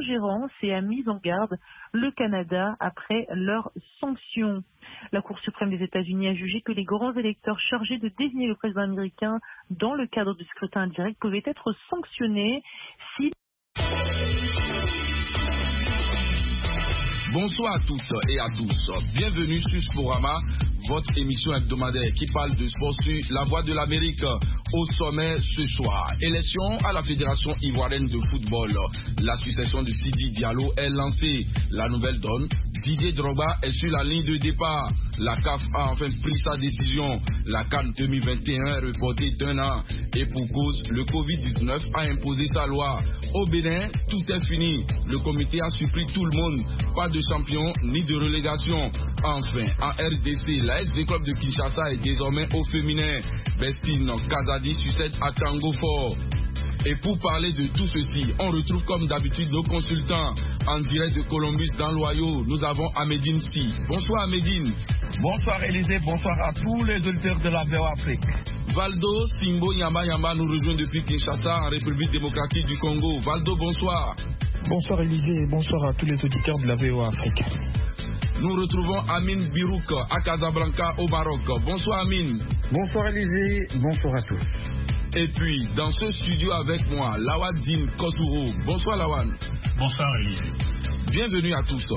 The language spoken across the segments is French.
ingérence et a mis en garde le Canada après leurs sanctions. La Cour suprême des États-Unis a jugé que les grands électeurs chargés de désigner le président américain dans le cadre du scrutin indirect pouvaient être sanctionnés si... Bonsoir à toutes et à tous. Bienvenue sur Sporama, votre émission hebdomadaire qui parle de sport sur la voix de l'Amérique. Au sommet ce soir, élection à la Fédération ivoirienne de football. La succession de Sidi Diallo est lancée. La nouvelle donne, Didier Drogba est sur la ligne de départ. La CAF a enfin pris sa décision. La CAN 2021 est reportée d'1 an. Et pour cause, le Covid-19 a imposé sa loi. Au Bénin, tout est fini. Le comité a surpris tout le monde. Pas de champion ni de relégation. Enfin, en RDC, la SD Club de Kinshasa est désormais au féminin. Bestine Kazadi succède à Tango Fort. Et pour parler de tout ceci, on retrouve comme d'habitude nos consultants. En direct de Columbus dans l'Ohio, nous avons Amédine Spi. Bonsoir Amédine. Bonsoir Élisée, bonsoir à tous les auditeurs de la VOA Afrique. Valdo Simbo Yamba nous rejoint depuis Kinshasa en République démocratique du Congo. Valdo, bonsoir. Bonsoir Élisée et bonsoir à tous les auditeurs de la VOA Afrique. Nous retrouvons Amine Birouk à Casablanca au Maroc. Bonsoir Amine. Bonsoir Élisée, bonsoir à tous. Et puis, dans ce studio avec moi, Lawadine Kotouro. Bonsoir Lawan. Bonsoir Élisée. Bienvenue à tous.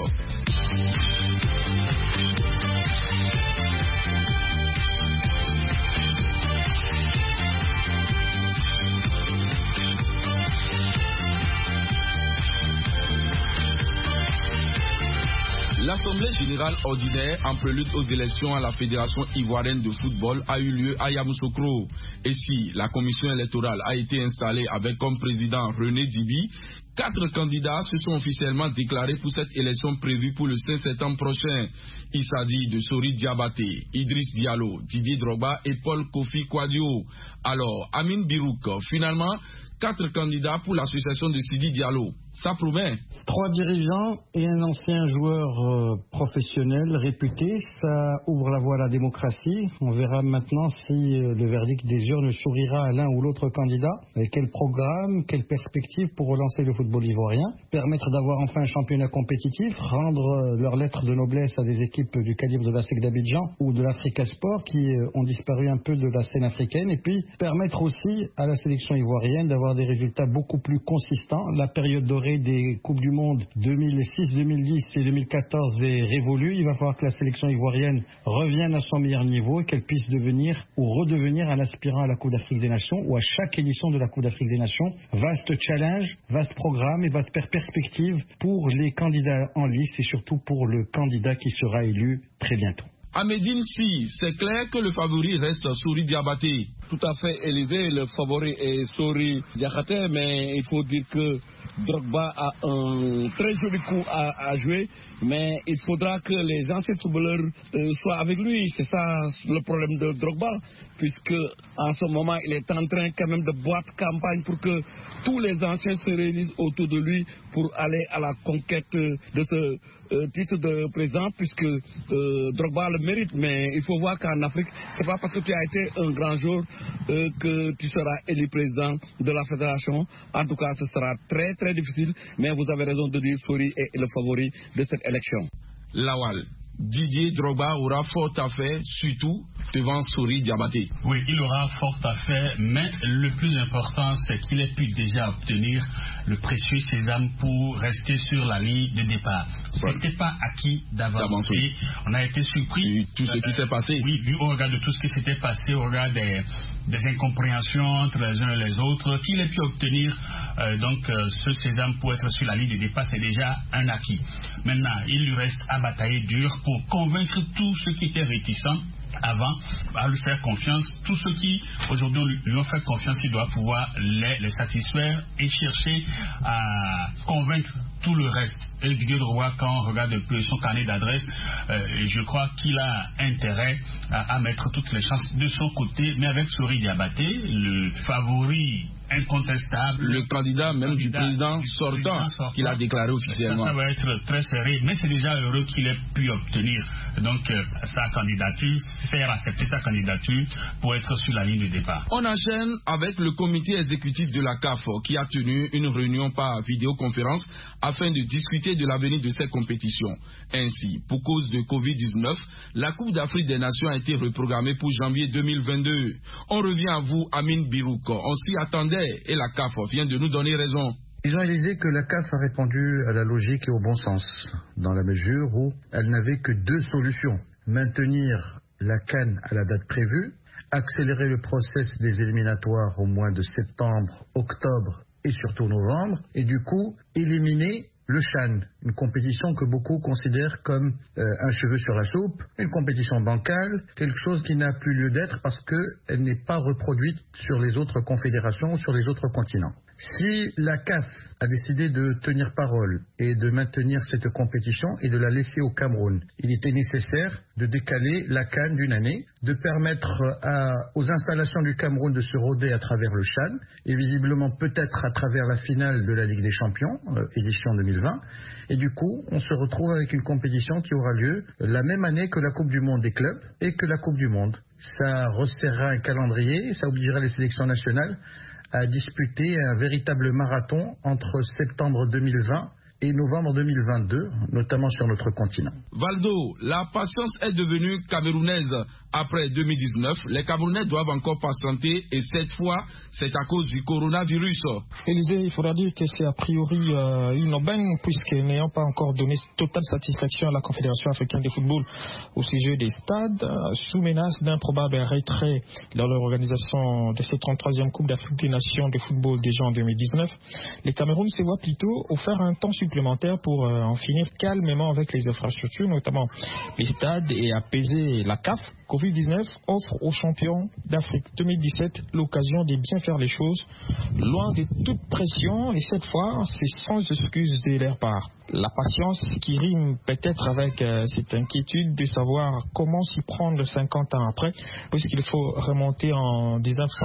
L'Assemblée générale ordinaire en prélude aux élections à la Fédération ivoirienne de football a eu lieu à Yamoussoukro. Et si la commission électorale a été installée avec comme président René Dibi, 4 candidats se sont officiellement déclarés pour cette élection prévue pour le 5 septembre prochain. Il s'agit de Sori Diabaté, Idriss Diallo, Didier Drogba et Paul Kofi Kouadio. Alors, Amine Birouk, finalement, 4 candidats pour l'association de Sidi Diallo. Ça promet. 3 dirigeants et un ancien joueur professionnel réputé, ça ouvre la voie à la démocratie. On verra maintenant si le verdict des urnes sourira à l'un ou l'autre candidat. Et quel programme, quelle perspective pour relancer le football ivoirien, permettre d'avoir enfin un championnat compétitif, rendre leur lettre de noblesse à des équipes du calibre de la SEC d'Abidjan ou de l'Africa Sport qui ont disparu un peu de la scène africaine, et puis permettre aussi à la sélection ivoirienne d'avoir des résultats beaucoup plus consistants. La période dorée des Coupes du Monde 2006, 2010 et 2014 est révolue. Il va falloir que la sélection ivoirienne revienne à son meilleur niveau et qu'elle puisse devenir ou redevenir un aspirant à la Coupe d'Afrique des Nations ou à chaque édition de la Coupe d'Afrique des Nations. Vaste challenge, vaste programme et vaste perspective pour les candidats en lice et surtout pour le candidat qui sera élu très bientôt. Amédine Si, c'est clair que le favori reste Sori Diabaté. Tout à fait élevé, le favori est Sori Diabaté, mais il faut dire que Drogba a un très joli coup à jouer, mais il faudra que les anciens footballeurs soient avec lui. C'est ça le problème de Drogba, puisque en ce moment il est en train quand même de battre campagne pour que tous les anciens se réunissent autour de lui pour aller à la conquête de ce titre de président, puisque Drogba le mérite. Mais il faut voir qu'en Afrique, c'est pas parce que tu as été un grand joueur que tu seras élu président de la fédération. En tout cas, ce sera très très difficile, mais vous avez raison de dire Sori est le favori de cette élection. Lawal, Didier Drogba aura fort à faire, surtout devant Sori Diabaté. Oui, il aura fort à faire, mais le plus important, c'est qu'il ait pu déjà obtenir le précieux sésame pour rester sur la ligne de départ. Ce n'était pas acquis d'avance. On a été surpris. Tout ce qui s'est passé. Oui, vu au regard de tout ce qui s'était passé, au regard des incompréhensions entre les uns et les autres, qu'il ait pu obtenir ce sésame pour être sur la ligne de départ, c'est déjà un acquis. Maintenant, il lui reste à batailler dur pour convaincre tous ceux qui étaient réticents avant à lui faire confiance. Tous ceux qui aujourd'hui lui ont fait confiance, il doit pouvoir les satisfaire et chercher à convaincre tout le reste. Et Didier Drogba, quand on regarde un peu son carnet d'adresse, je crois qu'il a intérêt à mettre toutes les chances de son côté. Mais avec Sori Diabaté, le favori incontestable. Le candidat même du président sortant qu'il a déclaré officiellement. Ça va être très serré, mais c'est déjà heureux qu'il ait pu obtenir donc sa candidature, faire accepter sa candidature pour être sur la ligne de départ. On enchaîne avec le comité exécutif de la CAF qui a tenu une réunion par vidéoconférence afin de discuter de l'avenir de cette compétition. Ainsi, pour cause de Covid-19, la Coupe d'Afrique des Nations a été reprogrammée pour janvier 2022. On revient à vous, Amine Birouk. On s'y attendait et la CAF vient de nous donner raison. Ils ont réalisé que la CAF a répondu à la logique et au bon sens, dans la mesure où elle n'avait que deux solutions. Maintenir la CAN à la date prévue, accélérer le process des éliminatoires au mois de septembre, octobre et surtout novembre, et du coup éliminer le CHAN, une compétition que beaucoup considèrent comme un cheveu sur la soupe, une compétition bancale, quelque chose qui n'a plus lieu d'être parce qu'elle n'est pas reproduite sur les autres confédérations ou sur les autres continents. Si la CAF a décidé de tenir parole et de maintenir cette compétition et de la laisser au Cameroun, il était nécessaire de décaler la CAN d'une année, de permettre aux installations du Cameroun de se roder à travers le CHAN et visiblement peut-être à travers la finale de la Ligue des Champions, édition 2020. Et du coup, on se retrouve avec une compétition qui aura lieu la même année que la Coupe du Monde des clubs et que la Coupe du Monde. Ça resserrera un calendrier, ça obligera les sélections nationales à disputer un véritable marathon entre septembre 2020 et novembre 2022, notamment sur notre continent. Valdo, la patience est devenue camerounaise. Après 2019, les Camerounais doivent encore patienter et cette fois, c'est à cause du coronavirus. Élisée, il faudra dire que c'est a priori une aubaine puisque n'ayant pas encore donné totale satisfaction à la Confédération africaine de football au sujet des stades, sous menace d'un probable retrait dans l'organisation de cette 33e Coupe d'Afrique des Nations de football déjà en 2019, les Cameroun se voient plutôt offert un temps supplémentaire pour en finir calmement avec les infrastructures, notamment les stades, et apaiser la CAF. Covid-19 offre aux champions d'Afrique 2017 l'occasion de bien faire les choses, loin de toute pression, et cette fois, c'est sans excuse de leur part. La patience qui rime peut-être avec cette inquiétude de savoir comment s'y prendre 50 ans après, puisqu'il faut remonter en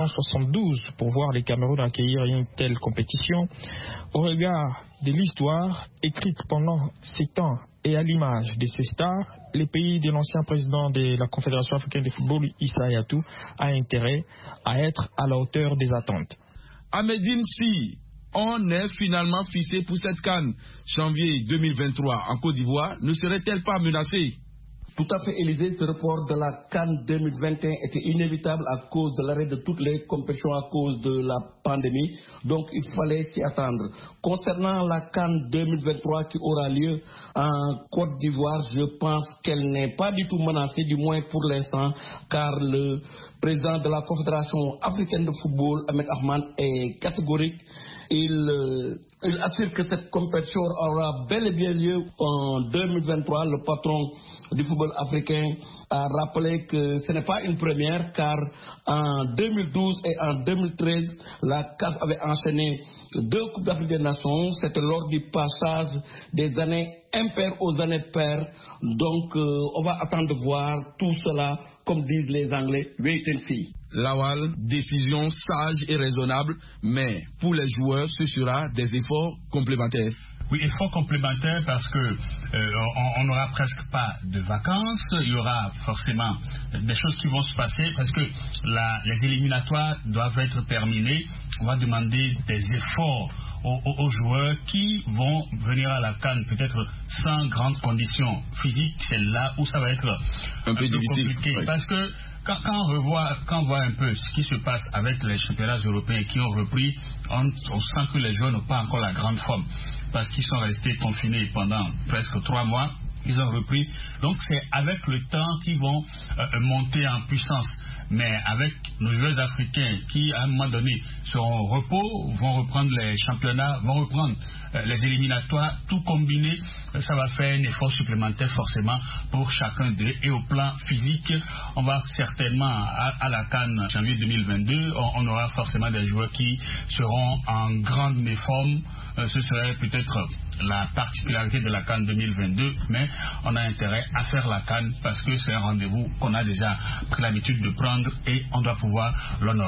1972 pour voir les Cameroun accueillir une telle compétition. Au regard de l'histoire écrite pendant ces temps et à l'image de ces stars, les pays de l'ancien président de la Confédération africaine de football, Issa Hayatou, a intérêt à être à la hauteur des attentes. Ahmedine Si, on est finalement fixé pour cette CAN. Janvier 2023 en Côte d'Ivoire ne serait-elle pas menacée? Tout à fait, Élisée, ce report de la CAN 2021 était inévitable à cause de l'arrêt de toutes les compétitions à cause de la pandémie. Donc, il fallait s'y attendre. Concernant la CAN 2023 qui aura lieu en Côte d'Ivoire, je pense qu'elle n'est pas du tout menacée, du moins pour l'instant, car le président de la Confédération africaine de football, Ahmed Ahmad, est catégorique. Il assure que cette compétition aura bel et bien lieu en 2023. Le patron du football africain a rappelé que ce n'est pas une première, car en 2012 et en 2013, la CAF avait enchaîné 2 Coupes d'Afrique des Nations. C'était lors du passage des années impaires aux années paires. Donc, on va attendre de voir tout cela, comme disent les Anglais, wait and see. Lawal, décision sage et raisonnable, mais pour les joueurs, ce sera des efforts complémentaires. Oui, efforts complémentaires parce que on n'aura presque pas de vacances. Il y aura forcément des choses qui vont se passer parce que les éliminatoires doivent être terminés. On va demander des efforts aux joueurs qui vont venir à la CAN peut-être sans grandes conditions physiques. C'est là où ça va être un peu compliqué. Oui. Parce que quand on voit un peu ce qui se passe avec les championnats européens qui ont repris, on sent que les joueurs n'ont pas encore la grande forme parce qu'ils sont restés confinés pendant presque 3 mois. Ils ont repris. Donc c'est avec le temps qu'ils vont monter en puissance. Mais avec nos joueurs africains qui, à un moment donné, seront au repos, vont reprendre les championnats, vont reprendre les éliminatoires, tout combiné, ça va faire un effort supplémentaire forcément pour chacun d'eux. Et au plan physique, on va certainement, à la CAN janvier 2022, on aura forcément des joueurs qui seront en grande méforme. Ce serait peut-être la particularité de la CAN 2022, mais on a intérêt à faire la CAN parce que c'est un rendez-vous qu'on a déjà pris l'habitude de prendre et on doit pouvoir l'honorer.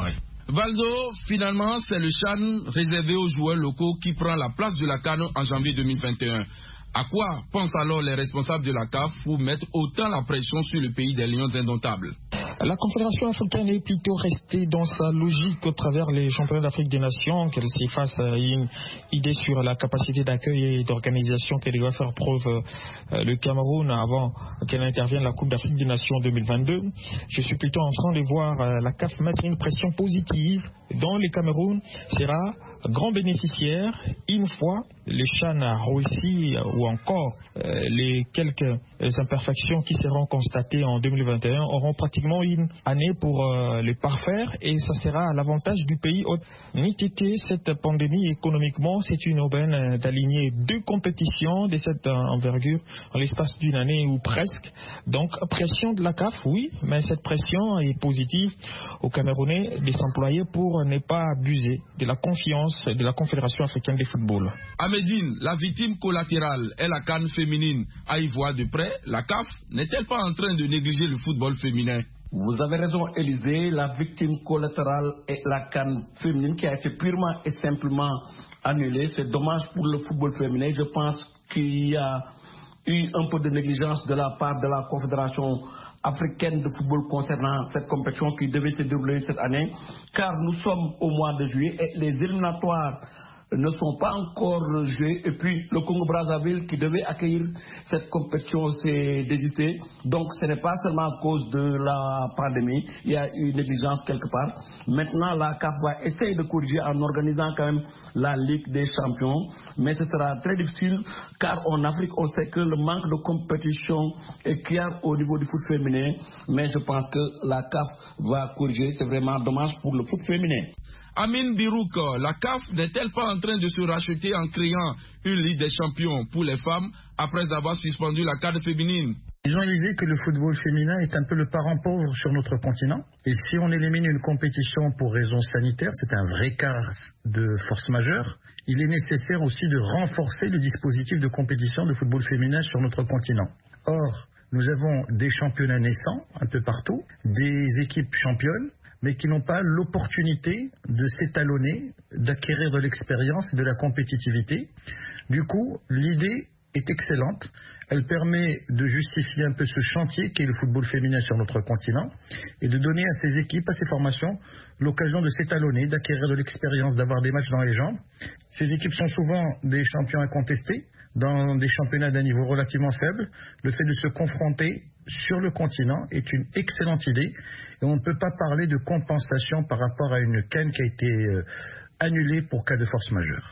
Valdo, finalement, c'est le CHAN réservé aux joueurs locaux qui prend la place de la CAN en janvier 2021. À quoi pensent alors les responsables de la CAF pour mettre autant la pression sur le pays des Lions indomptables? La Confédération africaine est plutôt restée dans sa logique au travers les championnats d'Afrique des Nations, qu'elle s'y fasse une idée sur la capacité d'accueil et d'organisation qu'elle doit faire preuve le Cameroun avant qu'elle intervienne la Coupe d'Afrique des Nations 2022. Je suis plutôt en train de voir la CAF mettre une pression positive dont le Cameroun sera grand bénéficiaire une fois les CHAN a réussi ou encore les quelques imperfections qui seront constatées en 2021 auront pratiquement une année pour les parfaire et ça sera à l'avantage du pays. N'était cette pandémie économiquement, c'est une aubaine d'aligner 2 compétitions de cette envergure en l'espace d'une année ou presque. Donc pression de la CAF, oui, mais cette pression est positive aux Camerounais de s'employer pour ne pas abuser de la confiance de la Confédération africaine de football. Amédine, la victime collatérale est la CAN féminine. À y voir de près, la CAF n'est-elle pas en train de négliger le football féminin? Vous avez raison, Élisée. La victime collatérale est la CAN féminine qui a été purement et simplement annulée. C'est dommage pour le football féminin. Je pense qu'il y a eu un peu de négligence de la part de la Confédération africaine de football concernant cette compétition qui devait se dérouler cette année, car nous sommes au mois de juillet et les éliminatoires ne sont pas encore joués et puis le Congo-Brazzaville qui devait accueillir cette compétition s'est désisté. Donc ce n'est pas seulement à cause de la pandémie, il y a eu une négligence quelque part. Maintenant la CAF va essayer de corriger en organisant quand même la Ligue des Champions, mais ce sera très difficile car en Afrique on sait que le manque de compétition est clair au niveau du foot féminin, mais je pense que la CAF va corriger, c'est vraiment dommage pour le foot féminin. Amine Birouk, la CAF n'est-elle pas en train de se racheter en créant une Ligue des Champions pour les femmes après avoir suspendu la CAN féminine? Ils ont réalisé que le football féminin est un peu le parent pauvre sur notre continent. Et si on élimine une compétition pour raisons sanitaires, c'est un vrai cas de force majeure, il est nécessaire aussi de renforcer le dispositif de compétition de football féminin sur notre continent. Or, nous avons des championnats naissants un peu partout, des équipes championnes, mais qui n'ont pas l'opportunité de s'étalonner, d'acquérir de l'expérience et de la compétitivité. Du coup, l'idée est excellente. Elle permet de justifier un peu ce chantier qu'est le football féminin sur notre continent et de donner à ces équipes, à ces formations, l'occasion de s'étalonner, d'acquérir de l'expérience, d'avoir des matchs dans les jambes. Ces équipes sont souvent des champions incontestés, dans des championnats d'un niveau relativement faible. Le fait de se confronter sur le continent est une excellente idée et on ne peut pas parler de compensation par rapport à une CAN qui a été annulée pour cas de force majeure.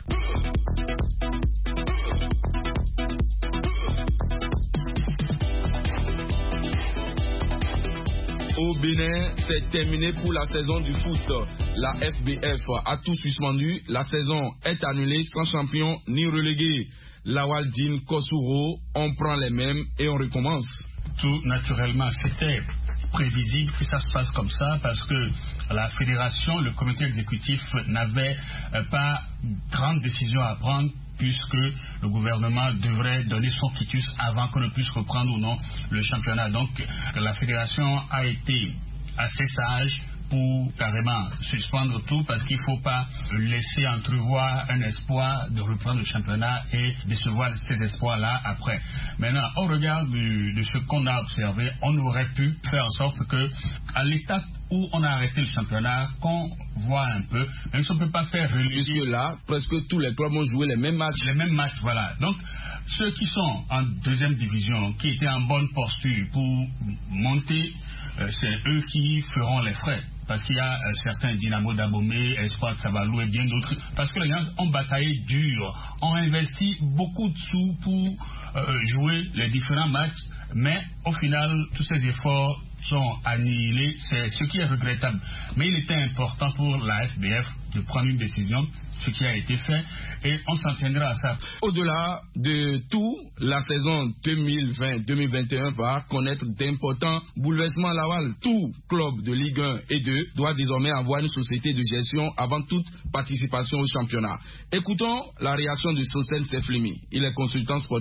Au Bénin, c'est terminé pour la saison du foot. La FBF a tout suspendu. La saison est annulée sans champion ni relégué. Lawaldine Kosuro, on prend les mêmes et on recommence. Tout naturellement, c'était prévisible que ça se passe comme ça parce que la fédération, le comité exécutif n'avait pas grande décision à prendre puisque le gouvernement devrait donner son quitus avant qu'on ne puisse reprendre ou non le championnat. Donc la fédération a été assez sage pour carrément suspendre tout parce qu'il ne faut pas laisser entrevoir un espoir de reprendre le championnat et décevoir ces espoirs-là après. Maintenant, au regard de ce qu'on a observé, on aurait pu faire en sorte que, à l'étape où on a arrêté le championnat, qu'on voit un peu, même si on ne peut pas faire reléguer. Puisque là, presque tous les clubs ont joué les mêmes matchs. Les mêmes matchs, voilà. Donc, ceux qui sont en deuxième division, qui étaient en bonne posture pour monter, c'est eux qui feront les frais. Parce qu'il y a certains Dynamo d'Abomey, Espoir de Savalou et bien d'autres. Parce que les gens ont bataillé dur, ont investi beaucoup de sous pour jouer les différents matchs. Mais au final, tous ces efforts sont annihilés. C'est ce qui est regrettable. Mais il était important pour la FBF de prendre une décision, ce qui a été fait, et on s'en tiendra à ça. Au-delà de tout, la saison 2020-2021 va connaître d'importants bouleversements. Lawal, tout club de Ligue 1 et 2 doit désormais avoir une société de gestion avant toute participation au championnat. Écoutons la réaction de Sosen Seflimi. Il est consultant sportif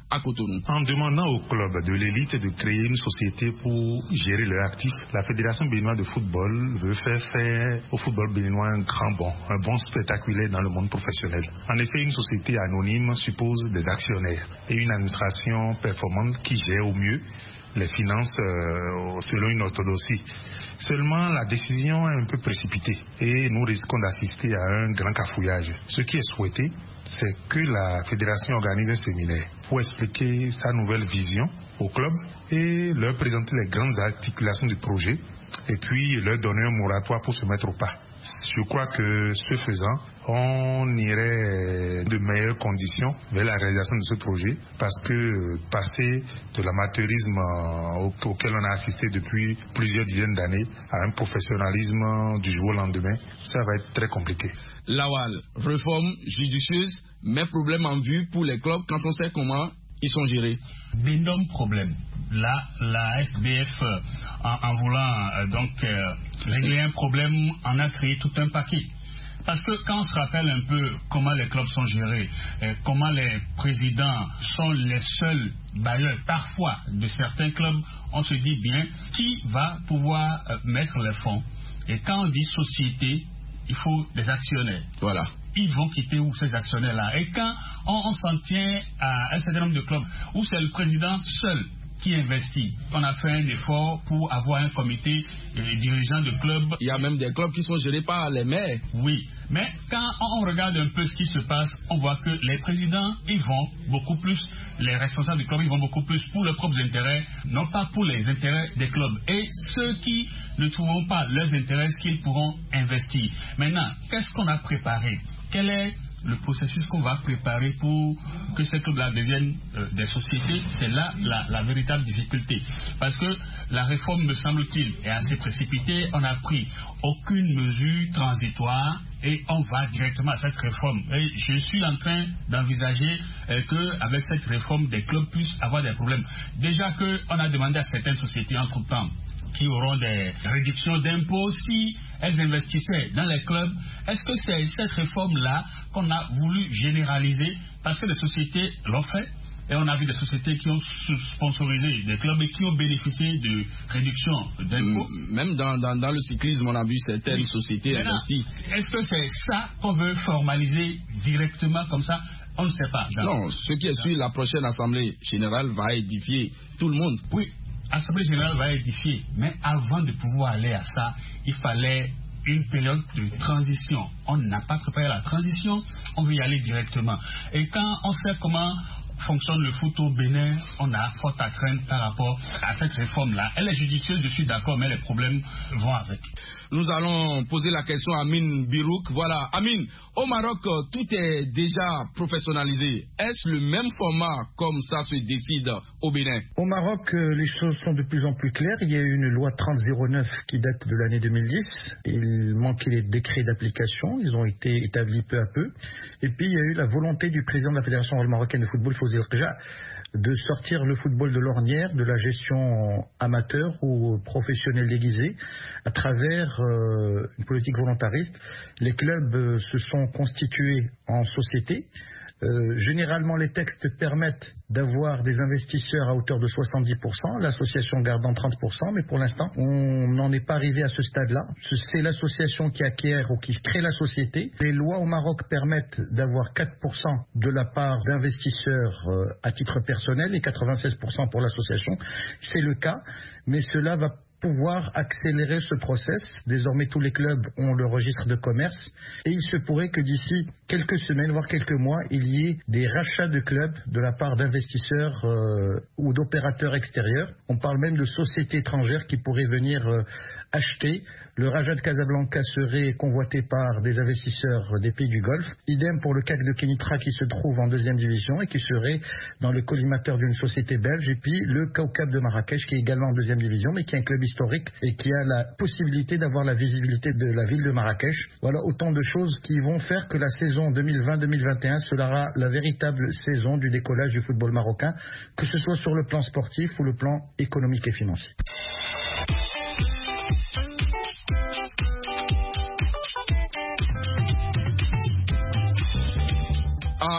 à Cotonou. En demandant au club de l'élite de créer une société pour gérer leurs actifs, la Fédération béninoise de football veut faire au football béninois un bon spectaculaire dans le monde professionnel. En effet, une société anonyme suppose des actionnaires et une administration performante qui gère au mieux les finances selon une orthodoxie. Seulement, la décision est un peu précipitée et nous risquons d'assister à un grand cafouillage. Ce qui est souhaité, c'est que la fédération organise un séminaire pour expliquer sa nouvelle vision au club et leur présenter les grandes articulations du projet et puis leur donner un moratoire pour se mettre au pas. Je crois que ce faisant, on irait de meilleures conditions vers la réalisation de ce projet parce que passer de l'amateurisme auquel on a assisté depuis plusieurs dizaines d'années à un professionnalisme du jour au lendemain, ça va être très compliqué. Lawal, réforme judicieuse, mais problème en vue pour les clubs quand on sait comment ils sont gérés. D'énormes problèmes. Là, la FBF, en voulant régler un problème, en a créé tout un paquet. Parce que quand on se rappelle un peu comment les clubs sont gérés, comment les présidents sont les seuls bailleurs parfois de certains clubs, on se dit bien qui va pouvoir mettre les fonds. Et quand on dit société, il faut des actionnaires. Voilà. Ils vont quitter où ces actionnaires-là. Et quand on s'en tient à un certain nombre de clubs où c'est le président seul qui investit, on a fait un effort pour avoir un comité dirigeant de club. Il y a même des clubs qui sont gérés par les maires. Oui, mais quand on regarde un peu ce qui se passe, on voit que les présidents, ils vont beaucoup plus, les responsables du club, ils vont beaucoup plus pour leurs propres intérêts, non pas pour les intérêts des clubs. Et ceux qui ne trouveront pas leurs intérêts, est-ce qu'ils pourront investir? Maintenant, qu'est-ce qu'on a préparé? Quel est le processus qu'on va préparer pour que ces clubs-là deviennent des sociétés? C'est là la véritable difficulté. Parce que la réforme, me semble-t-il, est assez précipitée. On n'a pris aucune mesure transitoire et on va directement à cette réforme. Et je suis en train d'envisager qu'avec cette réforme, des clubs puissent avoir des problèmes. Déjà qu'on a demandé à certaines sociétés entre-temps qui auront des réductions d'impôts si elles investissaient dans les clubs. Est-ce que c'est cette réforme-là qu'on a voulu généraliser? Parce que les sociétés l'ont fait. Et on a vu des sociétés qui ont sponsorisé des clubs et qui ont bénéficié de réductions d'impôts. Même dans le cyclisme, on a vu certaines sociétés aussi. Est-ce que c'est ça qu'on veut formaliser directement comme ça? On ne sait pas. Non, ce qui est sûr, la prochaine Assemblée générale va édifier tout le monde. Oui. L'Assemblée générale va édifier, mais avant de pouvoir aller à ça, il fallait une période de transition. On n'a pas préparé la transition, on veut y aller directement. Et quand on sait comment fonctionne le foot au Bénin, on a fort à craindre par rapport à cette réforme-là. Elle est judicieuse, je suis d'accord, mais les problèmes vont avec. Nous allons poser la question à Amine Birouk. Voilà, Amine, au Maroc, tout est déjà professionnalisé. Est-ce le même format comme ça se décide au Bénin? Au Maroc, les choses sont de plus en plus claires. Il y a eu une loi 3009 qui date de l'année 2010. Il manquait les décrets d'application. Ils ont été établis peu à peu. Et puis, il y a eu la volonté du président de la Fédération marocaine de football, Fawzi El-Kja, de sortir le football de l'ornière, de la gestion amateur ou professionnelle déguisée, à travers une politique volontariste. Les clubs se sont constitués en sociétés. Généralement, les textes permettent d'avoir des investisseurs à hauteur de 70%, l'association gardant 30%, mais pour l'instant, on n'en est pas arrivé à ce stade-là. C'est l'association qui acquiert ou qui crée la société. Les lois au Maroc permettent d'avoir 4% de la part d'investisseurs à titre personnel et 96% pour l'association. C'est le cas, mais cela va pouvoir accélérer ce process. Désormais, tous les clubs ont le registre de commerce et il se pourrait que d'ici quelques semaines, voire quelques mois, il y ait des rachats de clubs de la part d'investisseurs ou d'opérateurs extérieurs. On parle même de sociétés étrangères qui pourraient venir acheter. Le Raja de Casablanca serait convoité par des investisseurs des pays du Golfe. Idem pour le CAC de Kenitra qui se trouve en 2e division et qui serait dans le collimateur d'une société belge. Et puis le Kaukab de Marrakech qui est également en 2e division mais qui est un club historique et qui a la possibilité d'avoir la visibilité de la ville de Marrakech. Voilà autant de choses qui vont faire que la saison 2020-2021 sera la véritable saison du décollage du football marocain, que ce soit sur le plan sportif ou le plan économique et financier.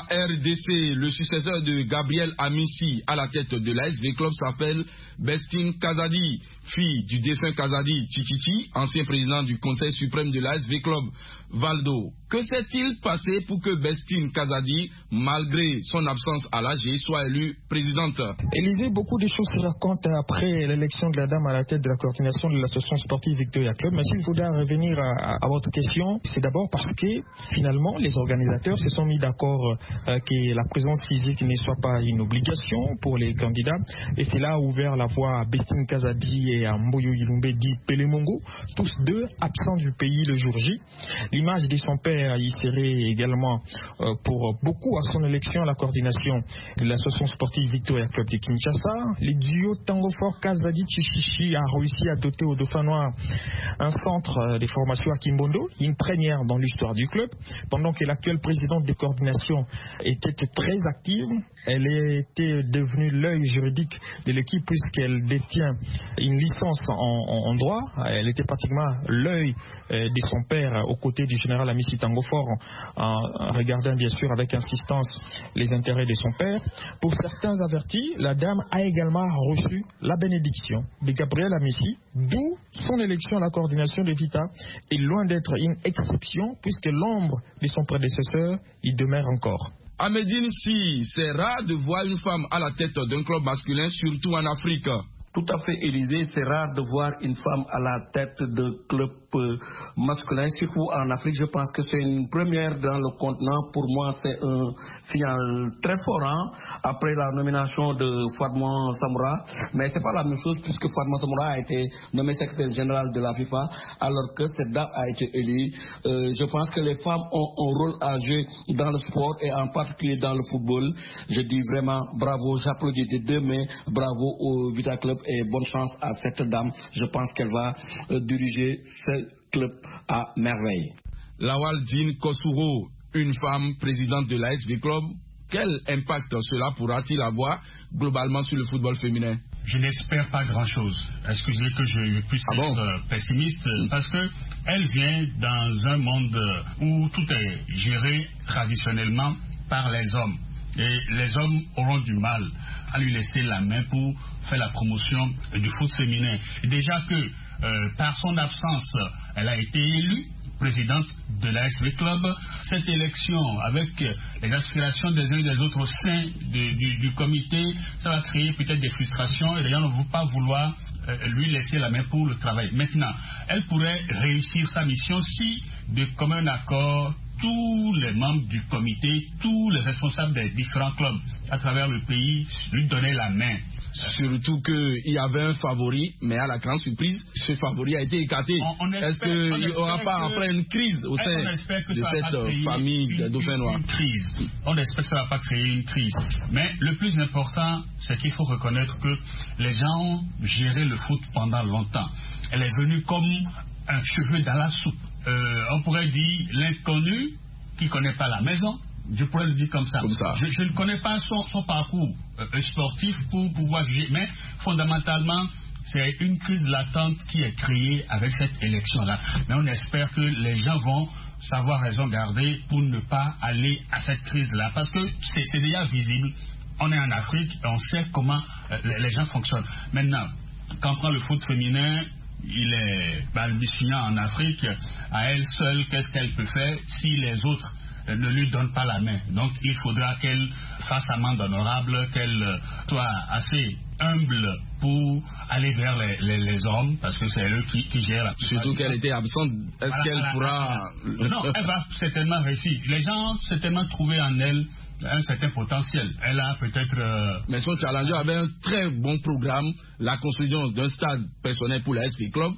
RDC, le successeur de Gabriel Amissi à la tête de l'ASV Club s'appelle Bestine Kazadi, fille du défunt Kazadi Chichichi, ancien président du Conseil suprême de l'ASV Club. Valdo, que s'est-il passé pour que Bestine Kazadi, malgré son absence à l'AG, soit élue présidente? Élisée, beaucoup de choses se racontent après l'élection de la dame à la tête de la coordination de l'association sportive Victoria Club. Mais s'il faudra revenir à votre question, c'est d'abord parce que finalement les organisateurs se sont mis d'accord que la présence physique ne soit pas une obligation pour les candidats, et cela a ouvert la voie à Bestine Kazadi et à Mboyo Yilumbe dit Pelemongo, tous deux absents du pays le jour J. L'image de son père y serait également pour beaucoup à son élection à la coordination de l'association sportive Victoria Club de Kinshasa. Le duo Tango Fort Kazadi Chichichi a réussi à doter au Dauphin Noir un centre de formation à Kimbondo, une première dans l'histoire du club. Pendant que l'actuelle présidente de coordination était très active, elle était devenue l'œil juridique de l'équipe puisqu'elle détient une licence en droit. Elle était pratiquement l'œil de son père aux côtés du général Amissi Tango Fort, en regardant bien sûr avec insistance les intérêts de son père. Pour certains avertis, la dame a également reçu la bénédiction de Gabriel Amissi, d'où son élection à la coordination de Vita est loin d'être une exception puisque l'ombre de son prédécesseur y demeure encore. À Médine, si c'est rare de voir une femme à la tête d'un club masculin, surtout en Afrique. Tout à fait, Élisée, c'est rare de voir une femme à la tête d'un club masculin, surtout en Afrique. Je pense que c'est une première dans le continent. Pour moi, c'est un signal très fort après la nomination de Fatma Samoura. Mais c'est pas la même chose puisque Fatma Samoura a été nommé secrétaire général de la FIFA alors que cette dame a été élue. Je pense que les femmes ont un rôle à jouer dans le sport et en particulier dans le football. Je dis vraiment bravo, j'applaudis des deux mains, bravo au Vita Club et bonne chance à cette dame. Je pense qu'elle va diriger ce club à merveille. Lawaldine Kosuro, une femme présidente de l'ASV Club, quel impact cela pourra-t-il avoir globalement sur le football féminin? Je n'espère pas grand-chose. Excusez que je puisse être pessimiste, parce que elle vient dans un monde où tout est géré traditionnellement par les hommes. Et les hommes auront du mal à lui laisser la main pour faire la promotion du foot féminin. Et déjà que par son absence, elle a été élue présidente de l'ASV Club. Cette élection, avec les aspirations des uns et des autres au sein du comité, ça va créer peut-être des frustrations et les gens ne vont pas vouloir lui laisser la main pour le travail. Maintenant, elle pourrait réussir sa mission si, de commun accord, tous les membres du comité, tous les responsables des différents clubs à travers le pays lui donnaient la main. Surtout qu'il y avait un favori, mais à la grande surprise, ce favori a été écarté. Est-ce qu'il n'y aura pas après une crise au sein de cette famille des Dauphins Noirs? On espère que ça ne va pas créer une crise. Mais le plus important, c'est qu'il faut reconnaître que les gens ont géré le foot pendant longtemps. Elle est venue comme un cheveu dans la soupe. On pourrait dire l'inconnu qui ne connaît pas la maison. Je pourrais le dire comme ça. Je ne connais pas son parcours sportif pour pouvoir juger, mais fondamentalement, c'est une crise latente qui est créée avec cette élection-là. Mais on espère que les gens vont savoir raison garder pour ne pas aller à cette crise-là, parce que c'est déjà visible. On est en Afrique et on sait comment les gens fonctionnent. Maintenant, quand on prend le foot féminin, il est balbutiant en Afrique. À elle seule, qu'est-ce qu'elle peut faire si les autres ne lui donne pas la main? Donc il faudra qu'elle fasse amende honorable, qu'elle soit assez humble pour aller vers les hommes, parce que c'est eux qui gèrent la... Surtout qu'elle était absente, est-ce qu'elle pourra... Non, elle va certainement réussir. Les gens ont certainement trouvé en elle un certain potentiel. Elle a peut-être... Mais son challenger avait un très bon programme, la construction d'un stade personnel pour la SV Club,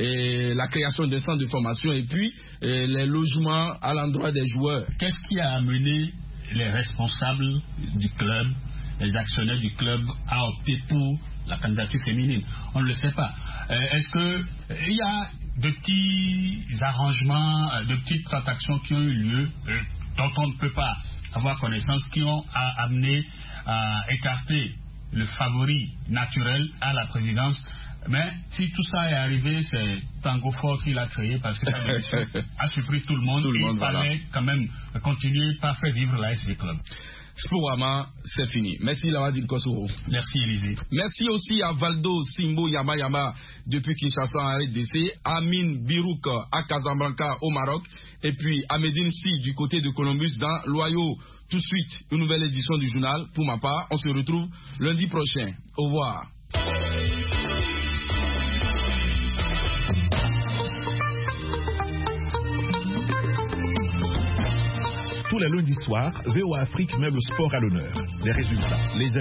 et la création d'un centre de formation, et puis les logements à l'endroit des joueurs. Qu'est-ce qui a amené les responsables du club, les actionnaires du club, à opter pour la candidature féminine? On ne le sait pas. Est-ce qu'il y a de petits arrangements, de petites transactions qui ont eu lieu, dont on ne peut pas avoir connaissance, qui ont amené à écarter le favori naturel à la présidence Mais si tout ça est arrivé, c'est Tango Fort qui l'a créé parce que sa décision a surpris tout le monde. Il fallait quand même continuer par faire vivre l'ASV Club. Sporama, c'est fini. Merci Lamadine Kosoro. Merci Élisée. Merci aussi à Valdo Simbo Yama depuis Kinshasa en RDC, Amine Birouk à Casablanca au Maroc, et puis Amédine Si du côté de Columbus dans l'Ohio. Tout de suite, une nouvelle édition du journal. Pour ma part, on se retrouve lundi prochain. Au revoir. Tous les lundis soirs, VOA Afrique met le sport à l'honneur. Les résultats, les